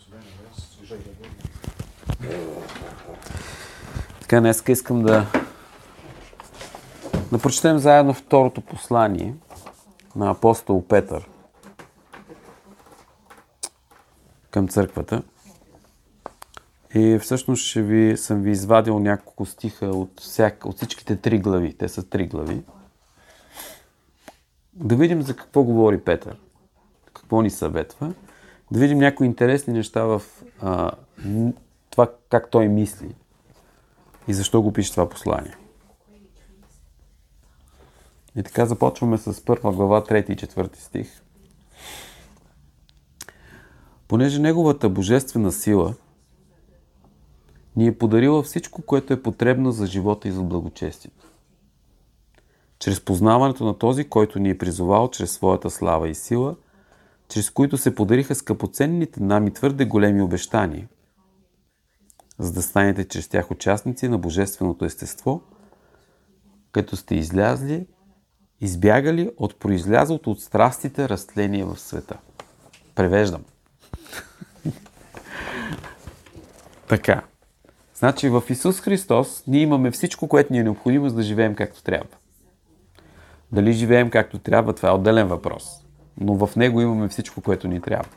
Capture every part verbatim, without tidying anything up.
Така, днес искам да, да прочетем заедно второто послание на апостол Петър към църквата. И всъщност ще ви, съм ви извадил няколко стиха от, всяка, от всичките три глави. Те са три глави. Да видим за какво говори Петър, какво ни съветва. Да видим някои интересни неща в а, това как той мисли и защо го пише това послание. И така започваме с първа глава, трети и четвърти стих. Понеже неговата божествена сила ни е подарила всичко, което е потребно за живота и за благочестието. Чрез познаването на този, който ни е призовал чрез своята слава и сила, чрез които се подариха скъпоценните нам и твърде големи обещания, за да станете чрез тях участници на божественото естество, като сте излязли, избягали от произлязлото от страстите растление в света. Превеждам. Така. Значи в Исус Христос ние имаме всичко, което ни е необходимо, за да живеем както трябва. Дали живеем както трябва, това е отделен въпрос. Но в Него имаме всичко, което ни трябва.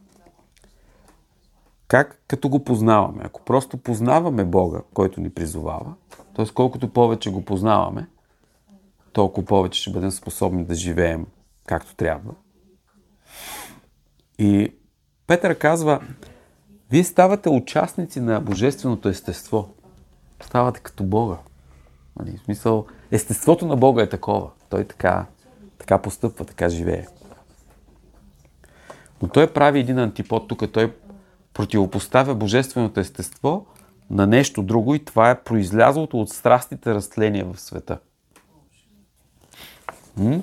Как? Като го познаваме. Ако просто познаваме Бога, който ни призовава, т.е. колкото повече го познаваме, толкова повече ще бъдем способни да живеем както трябва. И Петър казва, вие ставате участници на божественото естество. Ставате като Бога. В смисъл, естеството на Бога е такова. Той така, така постъпва, така живее. Но той прави един антипод тук. Той противопоставя божественото естество на нещо друго и това е произлязлото от страстите растление в света. М?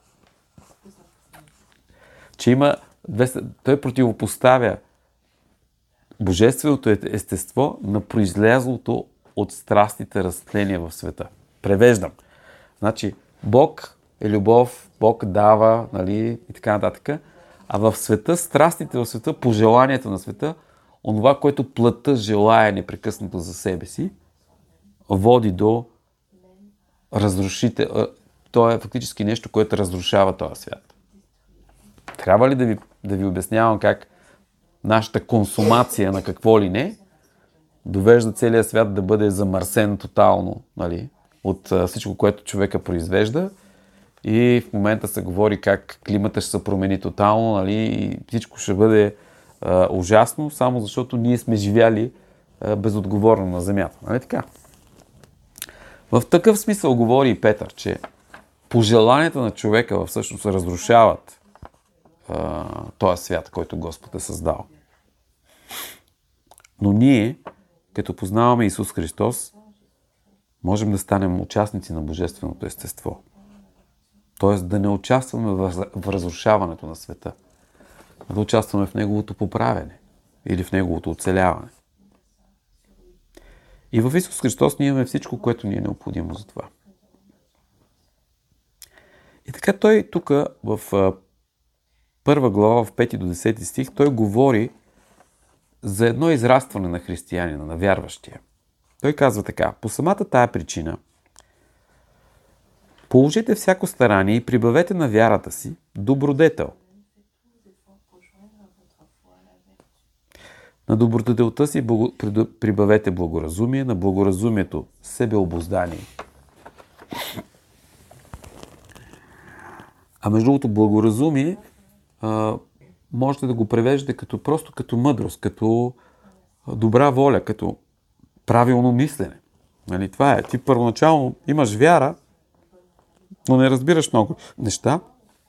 Че има... Той противопоставя божественото естество на произлязлото от страстите растление в света. Превеждам. Значи, Бог е любов, Бог дава, нали, и така нататък. А в света, страстите в света, пожеланията на света, онова, което плътта желая непрекъснато за себе си, води до разрушите. То е фактически нещо, което разрушава този свят. Трябва ли да ви, да ви обяснявам как нашата консумация на какво ли не довежда целия свят да бъде замърсен тотално, нали, от а, всичко, което човека произвежда. И в момента се говори как климата ще се промени тотално, нали, и всичко ще бъде а, ужасно, само защото ние сме живяли а, безотговорно на земята. Нали така? В такъв смисъл говори и Петър, че пожеланията на човека всъщност разрушават а, този свят, който Господ е създал. Но ние, като познаваме Исус Христос, можем да станем участници на божественото естество. Тоест да не участваме в разрушаването на света, а да участваме в неговото поправяне или в неговото оцеляване. И в Исус Христос ние имаме всичко, което ни е необходимо за това. И така той тук в първа глава, в пети до десети стих, той говори за едно израстване на християнина, на вярващия. Той казва така: по самата тая причина положете всяко старание и прибавете на вярата си добродетел. На добродетелта си прибавете благоразумие, на благоразумието себеобуздание. А между другото, благоразумие а, можете да го превеждате като, просто като мъдрост, като добра воля, като правилно мислене. Нали, това е. Ти първоначално имаш вяра, но не разбираш много неща,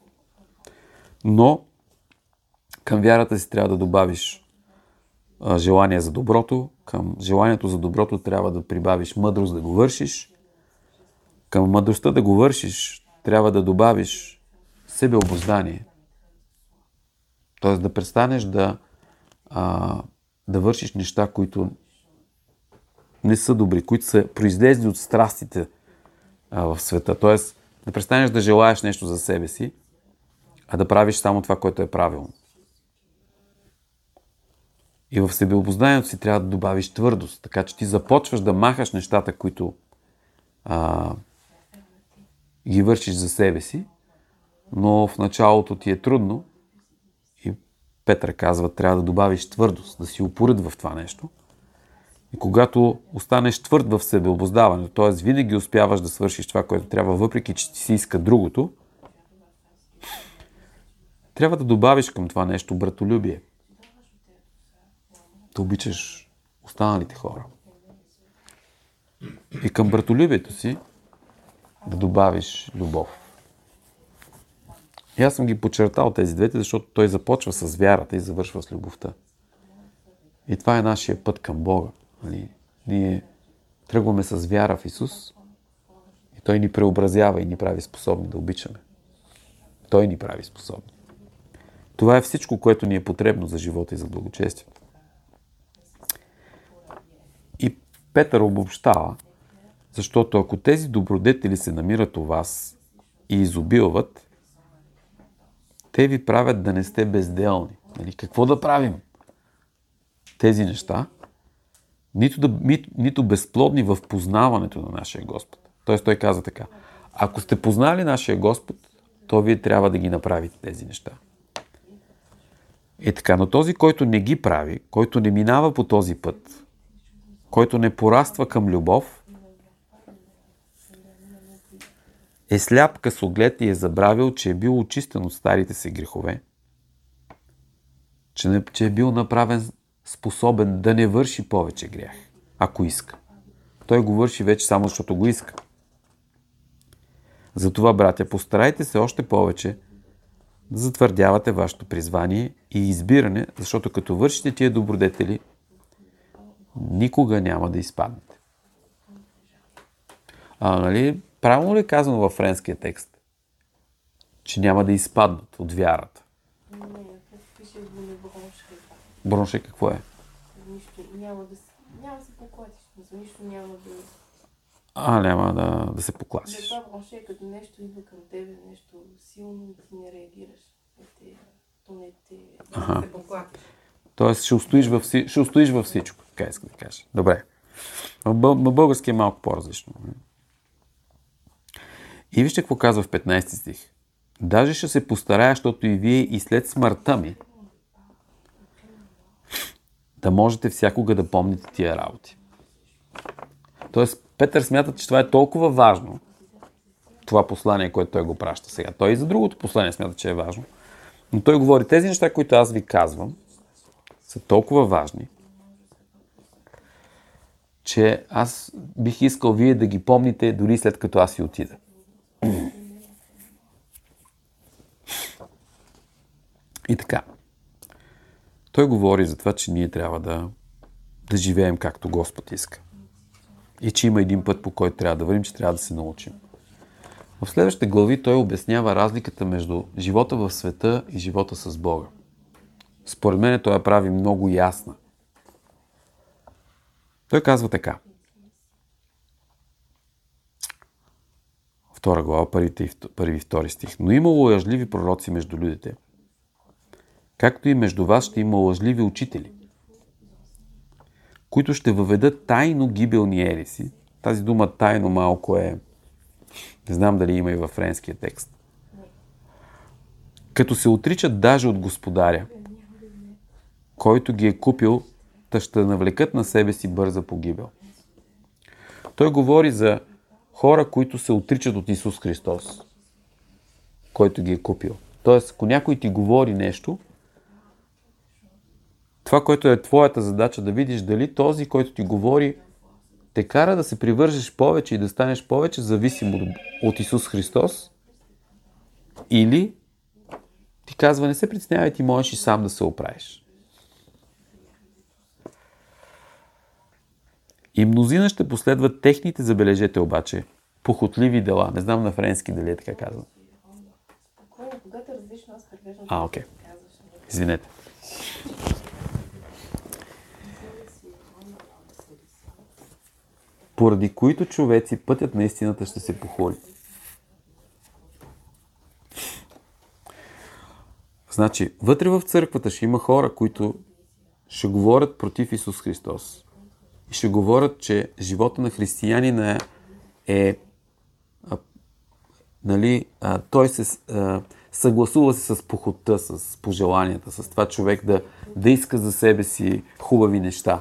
но към вярата си трябва да добавиш а, желание за доброто, към желанието за доброто трябва да прибавиш мъдрост да го вършиш, към мъдростта да го вършиш трябва да добавиш себеобуздание. Т.е. да престанеш да, а, да вършиш неща, които не са добри, които са произлезли от страстите а, в света. Т.е. да престанеш да желаеш нещо за себе си, а да правиш само това, което е правилно. И в себеобознанието си трябва да добавиш твърдост, така че ти започваш да махаш нещата, които а, ги вършиш за себе си, но в началото ти е трудно и Петър казва, трябва да добавиш твърдост, да си упорит в това нещо. И когато останеш твърд в себеобоздаването, т.е. винаги успяваш да свършиш това, което трябва, въпреки че ти си иска другото, трябва да добавиш към това нещо братолюбие. Да обичаш останалите хора. И към братолюбието си да добавиш любов. И аз съм ги подчертал тези двете, защото той започва с вярата и завършва с любовта. И това е нашия път към Бога. Нали? Ние тръгваме с вяра в Исус и Той ни преобразява и ни прави способни да обичаме. Той ни прави способни. Това е всичко, което ни е потребно за живота и за благочестието. И Петър обобщава, защото ако тези добродетели се намират у вас и изобилват, те ви правят да не сте безделни. Нали? Какво да правим? Тези неща, нито, да, нито безплодни в познаването на нашия Господ. Тоест той каза така, ако сте познали нашия Господ, то вие трябва да ги направите тези неща. И така, но този, който не ги прави, който не минава по този път, който не пораства към любов, е сляп късоглед и е забравил, че е бил очистен от старите си грехове, че, не, че е бил направен способен да не върши повече грях, ако иска. Той го върши вече само защото го иска. Затова, братя, постарайте се още повече да затвърдявате вашето призвание и избиране, защото като вършите тия добродетели, никога няма да изпаднете. А, нали, правилно ли е казано във френския текст, че няма да изпаднат от вярата? Не, пише в бронше. Бронше какво е? Нищо няма да се, няма да се поклатиш, нищо няма да... А, няма да, да се покласиш. Да, това бронше е като нещо идва към тебе, нещо силно и ти не реагираш. Те, то не те... Ага. Да се поклатиш. Тоест ще устоиш във, ще устоиш във всичко, така иска да кажа. Добре. В български е малко по-различно. И вижте какво казва в петнайсети стих. Даже ще се постарая, защото и вие и след смъртта ми да можете всякога да помните тия работи. Тоест, Петър смята, че това е толкова важно, това послание, което той го праща сега. Той и за другото послание смята, че е важно. Но той говори, тези неща, които аз ви казвам, са толкова важни, че аз бих искал вие да ги помните дори след като аз си отида. И така. Той говори за това, че ние трябва да, да живеем както Господ иска. И че има един път, по който трябва да вървим, че трябва да се научим. В следващите глави той обяснява разликата между живота в света и живота с Бога. Според мен той я прави много ясна. Той казва така. Втора глава, първи и втори стих. Но имало лъжливи пророци между людите, както и между вас ще има лъжливи учители, които ще въведат тайно гибелни ереси. Тази дума тайно малко е, не знам дали има и във френския текст. Като се отричат даже от Господаря, който ги е купил, та ще навлекат на себе си бърза погибел. Той говори за хора, които се отричат от Исус Христос, който ги е купил. Тоест, ако някой ти говори нещо, това, което е твоята задача да видиш дали този, който ти говори, те кара да се привържеш повече и да станеш повече зависим от Исус Христос, или ти казва, не се притеснявай, ти можеш и сам да се оправиш. И мнозина ще последват техните, забележете обаче, похотливи дела. Не знам на френски дали е така казвам. Когато различно, аз превеждам. А, окей. Извинете. Поради които човеци пътят на истината ще се похоли. Значи, вътре в църквата ще има хора, които ще говорят против Исус Христос. И ще говорят, че живота на християнина е, е а, нали, а, той се а, съгласува се с похота, с пожеланията, с това човек да, да иска за себе си хубави неща.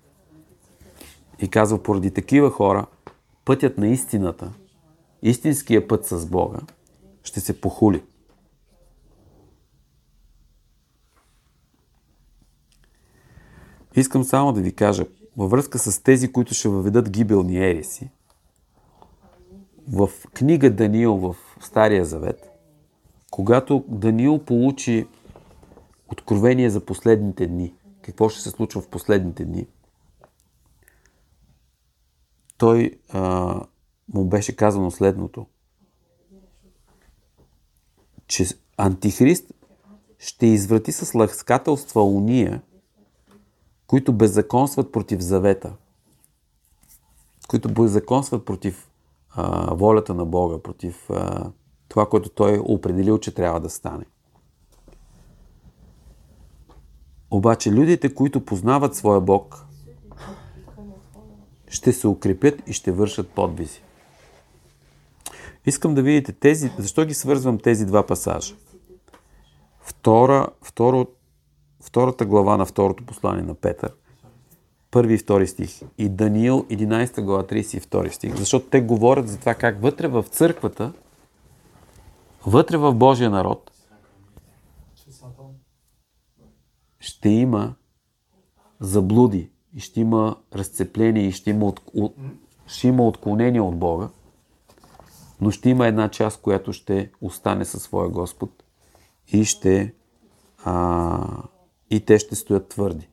И казва, поради такива хора, пътят на истината, истинския път с Бога, ще се похули. Искам само да ви кажа, във връзка с тези, които ще въведат гибелни ереси, в книга Даниил в Стария Завет, когато Даниил получи откровение за последните дни, какво ще се случва в последните дни, той а, му беше казано следното, че Антихрист ще изврати с ласкателства уния, които беззаконстват против завета, които беззаконстват против а, волята на Бога, против а, това, което Той е определил, че трябва да стане. Обаче людите, които познават своя Бог, ще се укрепят и ще вършат подвизи. Искам да видите тези, защо ги свързвам тези два пасажа. Втора, второ, втората глава на второто послание на Петър, първи и втори стих, и Даниил, единайсета глава, трийсет и втори стих, защото те говорят за това как вътре в църквата, вътре в Божия народ, ще има заблуди, и ще има разцепление, и ще има, от, от, ще има отклонение от Бога, но ще има една част, която ще остане със своя Господ и ще а, и те ще стоят твърди.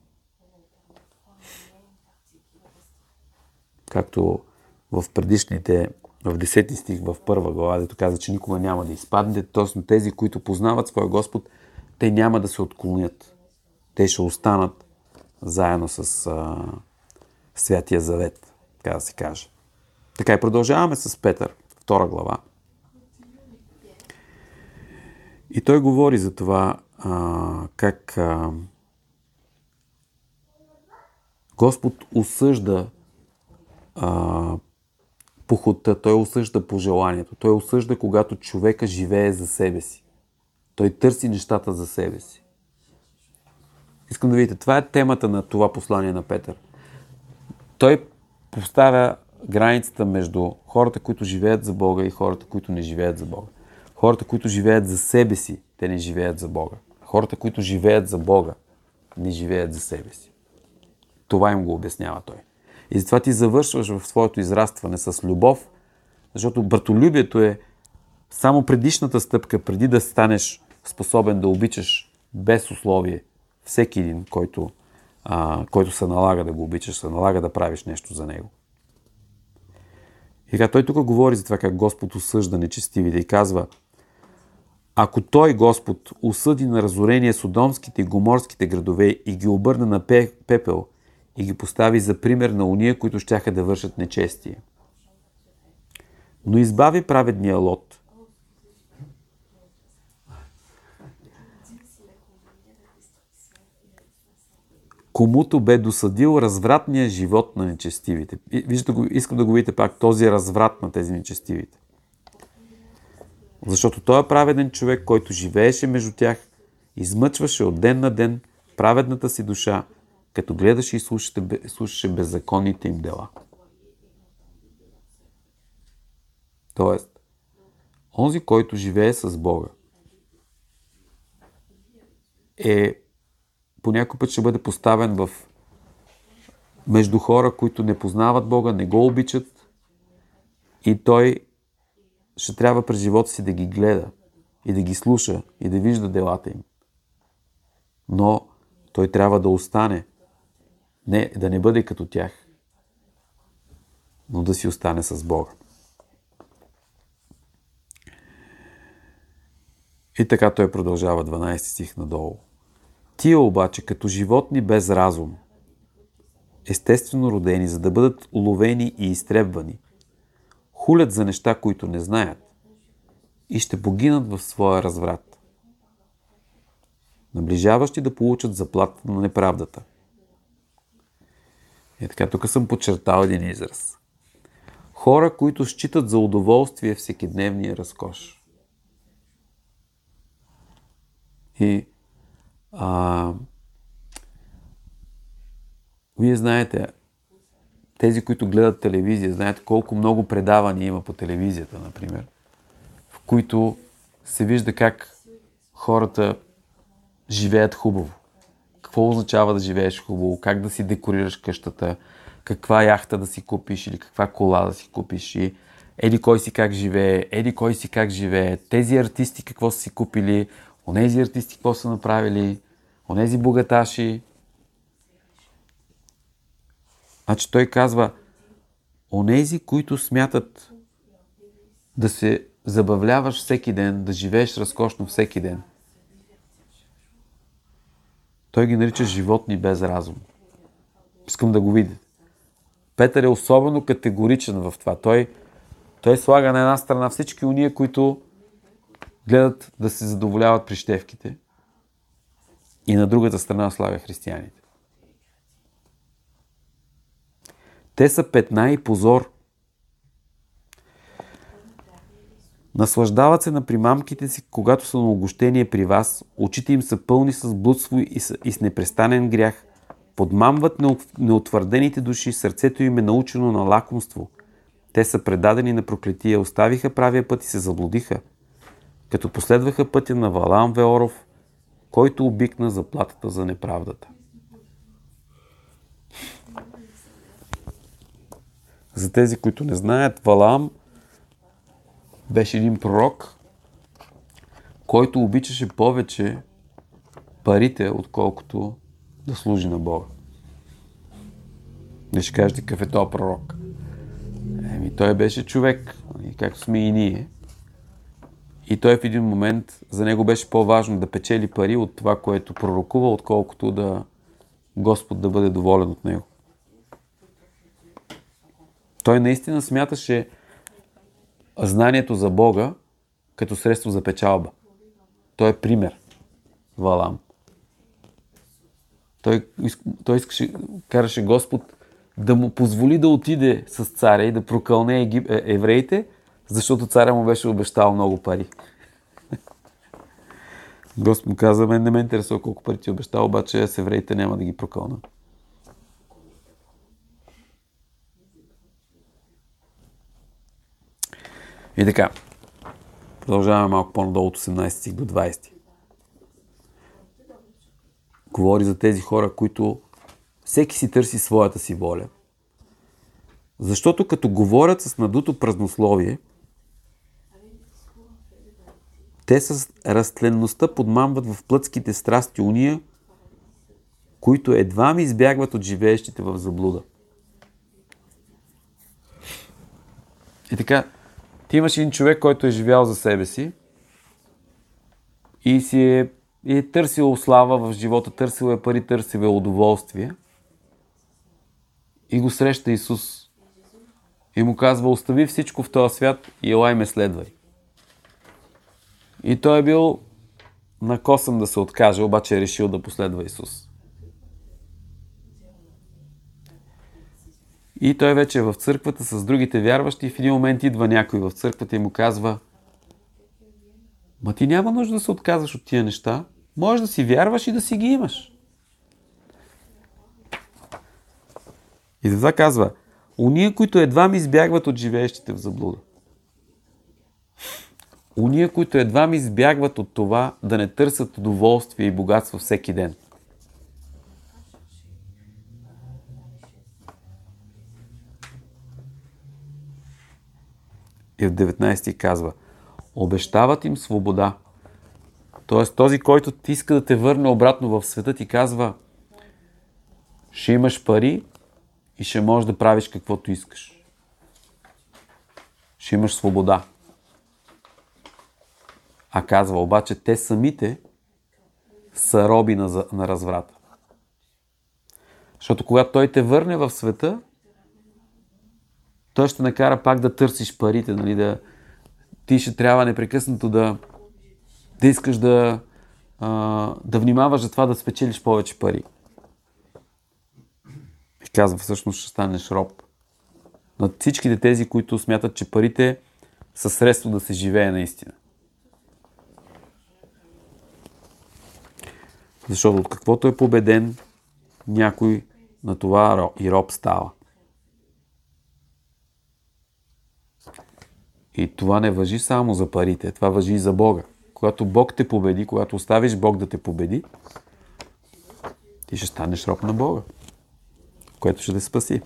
Както в предишните, в десети стих, в първа глава, дето каза, че никога няма да изпаднете, точно тези, които познават своя Господ, те няма да се отклонят. Те ще останат заедно с а, Святия Завет, така да се каже. Така и продължаваме с Петър, втора глава. И той говори за това, а, как а, Господ осъжда а, похота, той осъжда пожеланието, той осъжда, когато човека живее за себе си. Той търси нещата за себе си. Искам да видите, това е темата на това послание на Петър. Той поставя границата между хората, които живеят за Бога, и хората, които не живеят за Бога. Хората, които живеят за себе си, те не живеят за Бога. Хората, които живеят за Бога, не живеят за себе си. Това им го обяснява той. И затова ти завършваш в своето израстване с любов, защото братолюбието е само предишната стъпка, преди да станеш способен да обичаш без условие всеки един, който, а, който се налага да го обичаш, се налага да правиш нещо за него. И така, той тук говори за това как Господ осъжда нечестивите и казва, ако той, Господ, осъди на разорение содомските и гоморските градове и ги обърне на пепел и ги постави за пример на уния, които щяха да вършат нечестие, но избави праведния Лот, комуто бе досъдил развратния живот на нечестивите. Виждате, искам да го видите пак, този разврат на тези нечестивите. Защото той е праведен човек, който живееше между тях, измъчваше от ден на ден праведната си душа, като гледаше и слушаше, слушаше беззаконните им дела. Тоест, онзи, който живее с Бога, е по някой път ще бъде поставен в между хора, които не познават Бога, не го обичат, и той ще трябва през живота си да ги гледа и да ги слуша и да вижда делата им. Но той трябва да остане, не, да не бъде като тях, но да си остане с Бога. И така той продължава дванайсети стих надолу. Тия обаче, като животни без разум, естествено родени, за да бъдат уловени и изтребвани, хулят за неща, които не знаят, и ще погинат в своя разврат, наближаващи да получат заплата на неправдата, И така, тук съм подчертал един израз. Хора, които считат за удоволствие всекидневния разкош. И а, вие знаете, тези, които гледат телевизия, знаете колко много предавания има по телевизията, например, в които се вижда как хората живеят хубаво. Какво означава да живееш хубаво, как да си декорираш къщата, каква яхта да си купиш или каква кола да си купиш и еди кой си как живее, еди кой си как живее, тези артисти какво са си купили, онези артисти какво са направили, онези богаташи. Значи той казва, онези, които смятат да се забавляваш всеки ден, да живееш разкошно всеки ден. Той ги нарича животни без разум. Искам да го видя. Петър е особено категоричен в това. Той, той слага на една страна всички уния, които гледат да се задоволяват прищевките, и на другата страна слага християните. Те са петна и позор. Наслаждават се на примамките си, когато са на огощение при вас, очите им са пълни с блудство и с, и с непрестанен грях, подмамват неутвърдените души, сърцето им е научено на лакомство. Те са предадени на проклетия, оставиха правия път и се заблудиха, като последваха пътя на Валаам Веоров, който обикна заплатата за неправдата. За тези, които не знаят, Валаам беше един пророк, който обичаше повече парите, отколкото да служи на Бога. Не ще кажете какъв е този пророк. Еми, той беше човек, както сме и ние. И той в един момент, за него беше по-важно да печели пари от това, което пророкува, отколкото да Господ да бъде доволен от него. Той наистина смяташе знанието за Бога като средство за печалба. Той е пример. Валам. Той, той искаше, караше Господ да му позволи да отиде с царя и да прокълне егип... евреите, защото царя му беше обещал много пари. Господ му каза, мен не ме интересува колко пари ти е обещал, обаче с евреите няма да ги прокълна. И така, продължаваме малко по-надолу от осемнайсети до двайсети. Говори за тези хора, които всеки си търси своята си воля. Защото като говорят с надуто празнословие, те с разтленността подмамват в плътските страсти уния, които едва ми избягват от живеещите в заблуда. И така, ти имаш един човек, който е живял за себе си и си е, е търсил слава в живота, търсил е пари, търсил е удоволствие и го среща Исус и му казва, остави всичко в този свят и елай ме следвай. И той е бил накосан да се откаже, обаче е решил да последва Исус. И той вече е в църквата с другите вярващи и в един момент идва някой в църквата и му казва, ма ти няма нужда да се отказваш от тия неща, можеш да си вярваш и да си ги имаш. И това казва, уния, които едва ми избягват от живеещите в заблуда. Уния, които едва ми избягват от това да не търсят удоволствие и богатство всеки ден. И в деветнайсети казва, обещават им свобода. Тоест този, който ти иска да те върне обратно в света, ти казва, ще имаш пари и ще можеш да правиш каквото искаш. Ще имаш свобода. А казва, обаче те самите са роби на, на разврата. Защото когато той те върне в света, той ще накара пак да търсиш парите, нали, да, ти ще трябва непрекъснато да, да искаш да, а, да внимаваш за това да спечелиш повече пари. казва, всъщност ще станеш роб. Над всичките тези, които смятат, че парите са средство да се живее наистина. Защото от каквото е победен, някой на това и роб става. И това не важи само за парите, това важи и за Бога. Когато Бог те победи, когато оставиш Бог да те победи, ти ще станеш роб на Бога, което ще те спаси.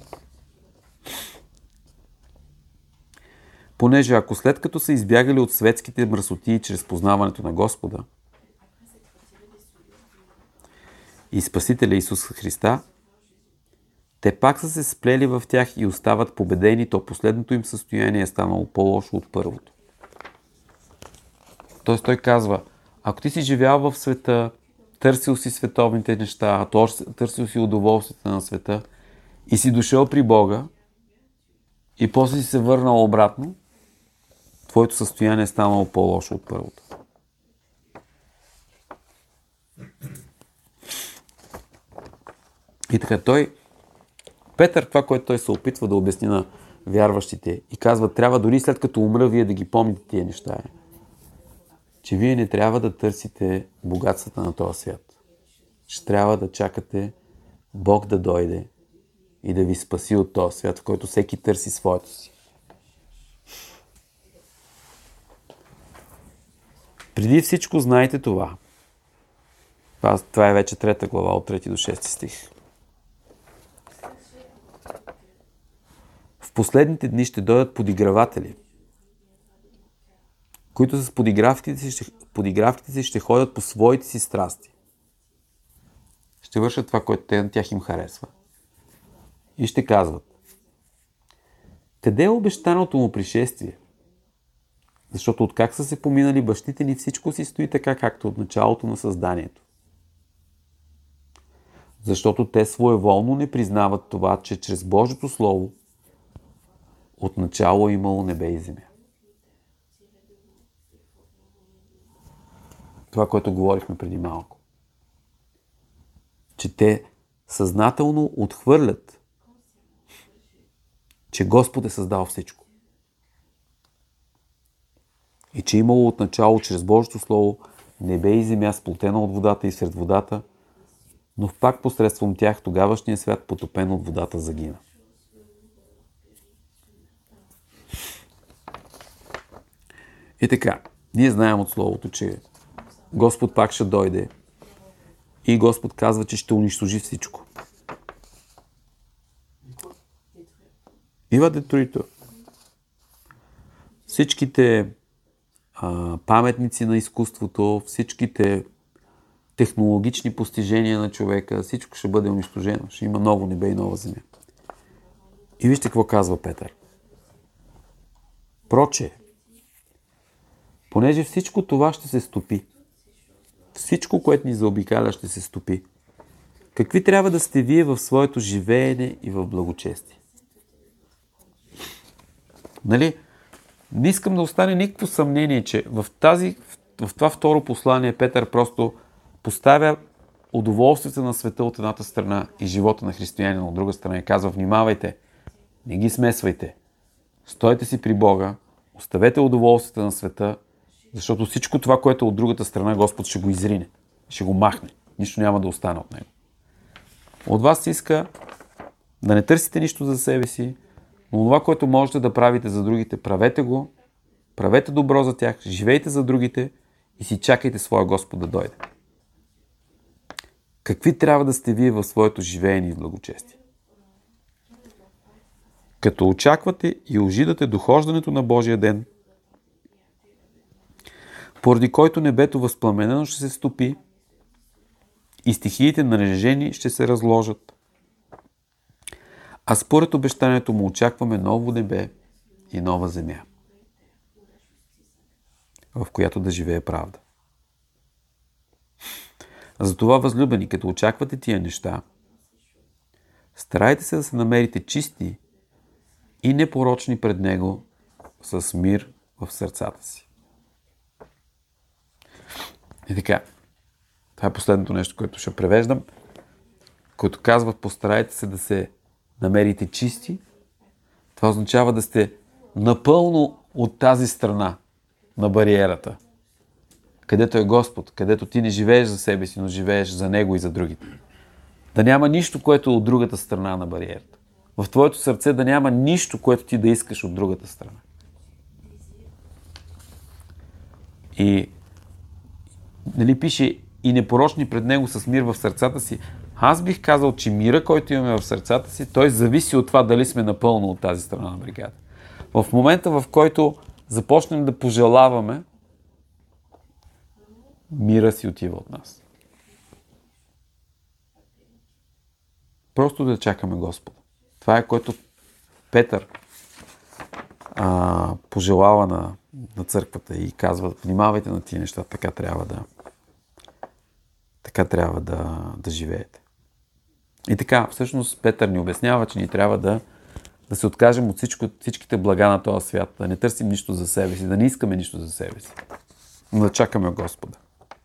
Понеже ако след като са избягали от светските мръсотии чрез познаването на Господа и Спасителя Исуса Христа, те пак са се сплели в тях и остават победени, то последното им състояние е станало по-лошо от първото. Тоест той казва, ако ти си живял в света, търсил си световните неща, търсил си удоволствията на света и си дошъл при Бога и после си се върнал обратно, твоето състояние е станало по-лошо от първото. И така той, Петър, това, което той се опитва да обясни на вярващите и казва, трябва дори след като умра, вие да ги помните тия неща, е, че вие не трябва да търсите богатствата на този свят. Ще трябва да чакате Бог да дойде и да ви спаси от този свят, в който всеки търси своето си. Преди всичко знайте това. Това, това е вече трета глава от трети до шести стих. В последните дни ще дойдат подиграватели, които с подигравките си ще, подигравките си ще ходят по своите си страсти. Ще вършат това, което те, на тях им харесва. И ще казват, къде е обещаното му пришествие? Защото откак са се поминали бащите ни, всичко си стои така, както от началото на създанието. Защото те своеволно не признават това, че чрез Божието Слово от начало е имало небе и земя. Това, което говорихме преди малко. Че те съзнателно отхвърлят, че Господ е създал всичко. И че е имало от начало чрез Божието Слово небе и земя, сплотена от водата и сред водата, но пак посредством тях тогавашният свят, потопен от водата, загина. И така, ние знаем от Словото, че Господ пак ще дойде и Господ казва, че ще унищожи всичко. Ива детрито. Всичките а, паметници на изкуството, всичките технологични постижения на човека, всичко ще бъде унищожено. Ще има ново небе и нова земя. И вижте какво казва Петър. Проче, понеже всичко това ще се стопи, всичко, което ни заобикаля, ще се стопи, какви трябва да сте вие в своето живеене и в благочестие? Нали? Не искам да остане никакво съмнение, че в, тази, в това второ послание Петър просто поставя удоволствието на света от едната страна и живота на християнина от друга страна и казва, внимавайте, не ги смесвайте, стойте си при Бога, оставете удоволствието на света, защото всичко това, което е от другата страна, Господ ще го изрине, ще го махне, нищо няма да остане от него. От вас се иска да не търсите нищо за себе си, но това, което можете да правите за другите, правете го, правете добро за тях, живейте за другите и си чакайте своя Господ да дойде. Какви трябва да сте вие в своето живеене и в благочестие? Като очаквате и ожидате дохождането на Божия ден, поради който небето възпламенено ще се стопи и стихиите нарежени ще се разложат. А според обещанието му очакваме ново небе и нова земя, в която да живее правда. Затова, възлюбени, като очаквате тия неща, старайте се да се намерите чисти и непорочни пред Него с мир в сърцата си. И така, това е последното нещо, което ще превеждам, което казва, постарайте се да се намерите чисти, това означава да сте напълно от тази страна на бариерата, където е Господ, където ти не живееш за себе си, но живееш за Него и за другите. Да няма нищо, което е от другата страна на бариерата. В твоето сърце да няма нищо, което ти да искаш от другата страна. И нали пише и непорочни пред Него с мир в сърцата си. Аз бих казал, че мира, който имаме в сърцата си, той зависи от това дали сме напълно от тази страна на бригада. В момента, в който започнем да пожелаваме, мира си отива от нас. Просто да чакаме Господа. Това е което Петър а, пожелава на, на църквата и казва, внимавайте на тия неща, така трябва да така трябва да, да живеете. И така, всъщност Петър ни обяснява, че ни трябва да, да се откажем от всичко, всичките блага на този свят, да не търсим нищо за себе си, да не искаме нищо за себе си, но да чакаме Господа.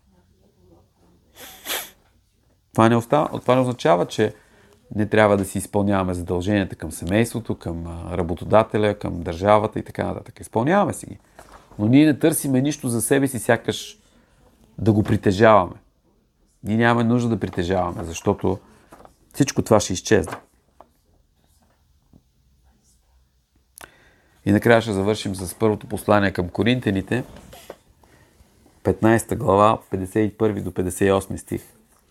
Това не, остава, това не означава, че не трябва да си изпълняваме задълженията към семейството, към работодателя, към държавата и така нататък. Изпълняваме си ги. Но ние не търсиме нищо за себе си, сякаш да го притежаваме. Ние нямаме нужда да притежаваме, защото всичко това ще изчезне. И накрая ще завършим с първото послание към Коринтяните, петнайсета глава, петдесет и първи до петдесет и осми стих.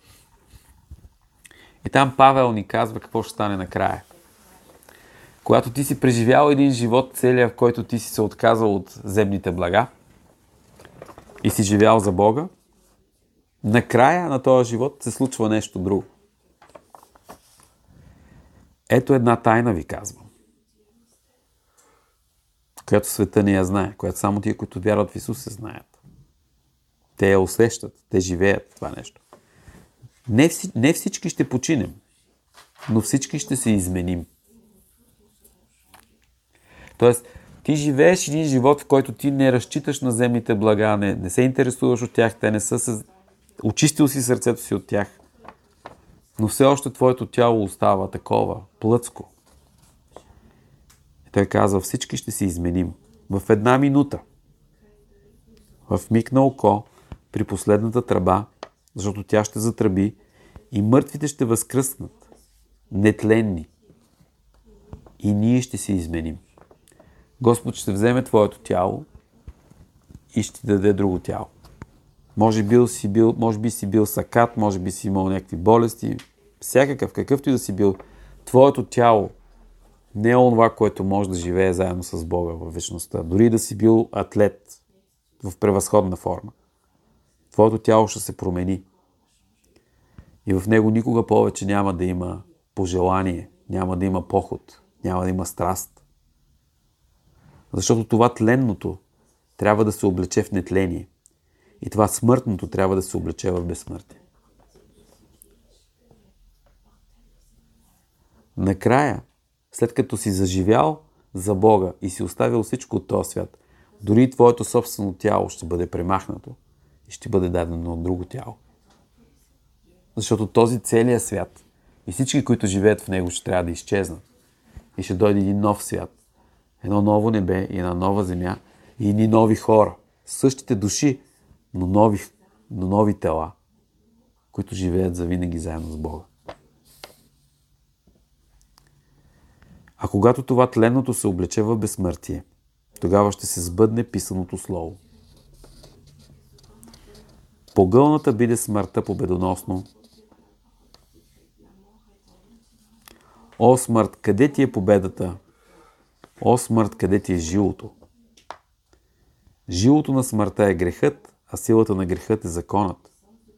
И там Павел ни казва какво ще стане накрая. Когато ти си преживял един живот целия, в който ти си се отказал от земните блага и си живял за Бога, накрая на този живот се случва нещо друго. Ето една тайна ви казвам, която света не я знае, която само тия, които вярват в Исус, се знаят. Те я усещат, те живеят това нещо. Не, вси, не всички ще починем, но всички ще се изменим. Тоест, ти живееш един живот, в който ти не разчиташ на земните блага, не, не се интересуваш от тях, те не са се... Очистил си сърцето си от тях, но все още твоето тяло остава такова, плътско. И той казва, всички ще се изменим. В една минута, в миг на око, при последната тръба, защото тя ще затръби и мъртвите ще възкръснат, нетленни. И ние ще се изменим. Господ ще вземе твоето тяло и ще ти даде друго тяло. Може би си бил, може би си бил сакат, може би си имал някакви болести, всякакъв, какъвто и да си бил. Твоето тяло не е онова, което може да живее заедно с Бога в вечността. Дори да си бил атлет в превъзходна форма. Твоето тяло ще се промени. И в него никога повече няма да има пожелание, няма да има поход, няма да има страст. Защото това тленното трябва да се облече в нетление. И това смъртното трябва да се облече в безсмъртие. Накрая, след като си заживял за Бога и си оставил всичко от този свят, дори твоето собствено тяло ще бъде премахнато и ще бъде дадено от друго тяло. Защото този целият свят и всички, които живеят в него, ще трябва да изчезнат. И ще дойде един нов свят. Едно ново небе и една нова земя и едни нови хора. Същите души, но нови, но нови тела, които живеят завинаги заедно с Бога. А когато това тленното се облече в безсмъртие, тогава ще се сбъдне писаното слово. Погълната биде смъртта победоносно. О смърт, къде ти е победата? О смърт, къде ти е жилото? Жилото на смъртта е грехът, а силата на грехът е законът.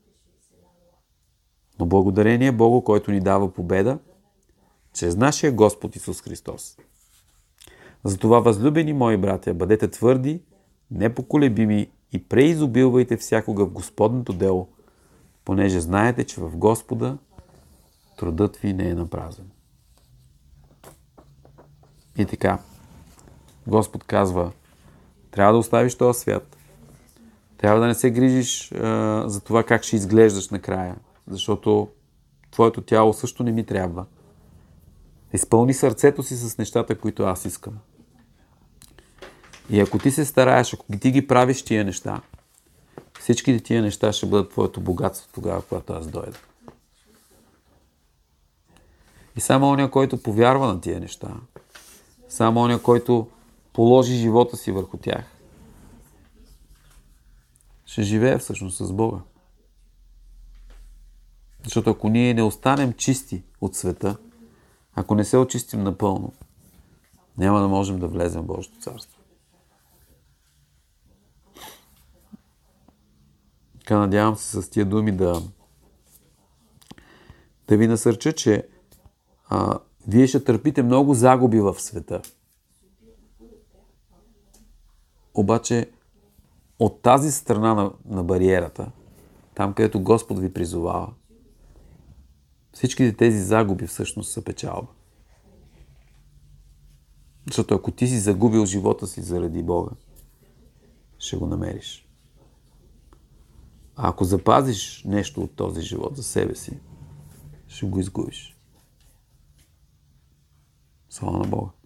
Но благодарение Богу, който ни дава победа, чрез нашия Господ Исус Христос. Затова, възлюбени мои братя, бъдете твърди, непоколебими и преизобилвайте всякога в Господното дело, понеже знаете, че в Господа трудът ви не е напразен. И така, Господ казва, трябва да оставиш този свят. Трябва да не се грижиш а, за това как ще изглеждаш накрая, защото твоето тяло също не ми трябва. Изпълни сърцето си с нещата, които аз искам. И ако ти се стараеш, ако ти ги правиш тия неща, всичките тия неща ще бъдат твоето богатство тогава, когато аз дойда. И само оня, който повярва на тия неща, само оня, който положи живота си върху тях, ще живее всъщност с Бога. Защото ако ние не останем чисти от света, ако не се очистим напълно, няма да можем да влезем в Божието царство. Така надявам се с тия думи да, да ви насърча, че а, вие ще търпите много загуби в света. Обаче от тази страна на, на бариерата, там където Господ ви призовава, всичките тези загуби всъщност са печалба. Защото ако ти си загубил живота си заради Бога, ще го намериш. А ако запазиш нещо от този живот за себе си, ще го изгубиш. Слава на Бога.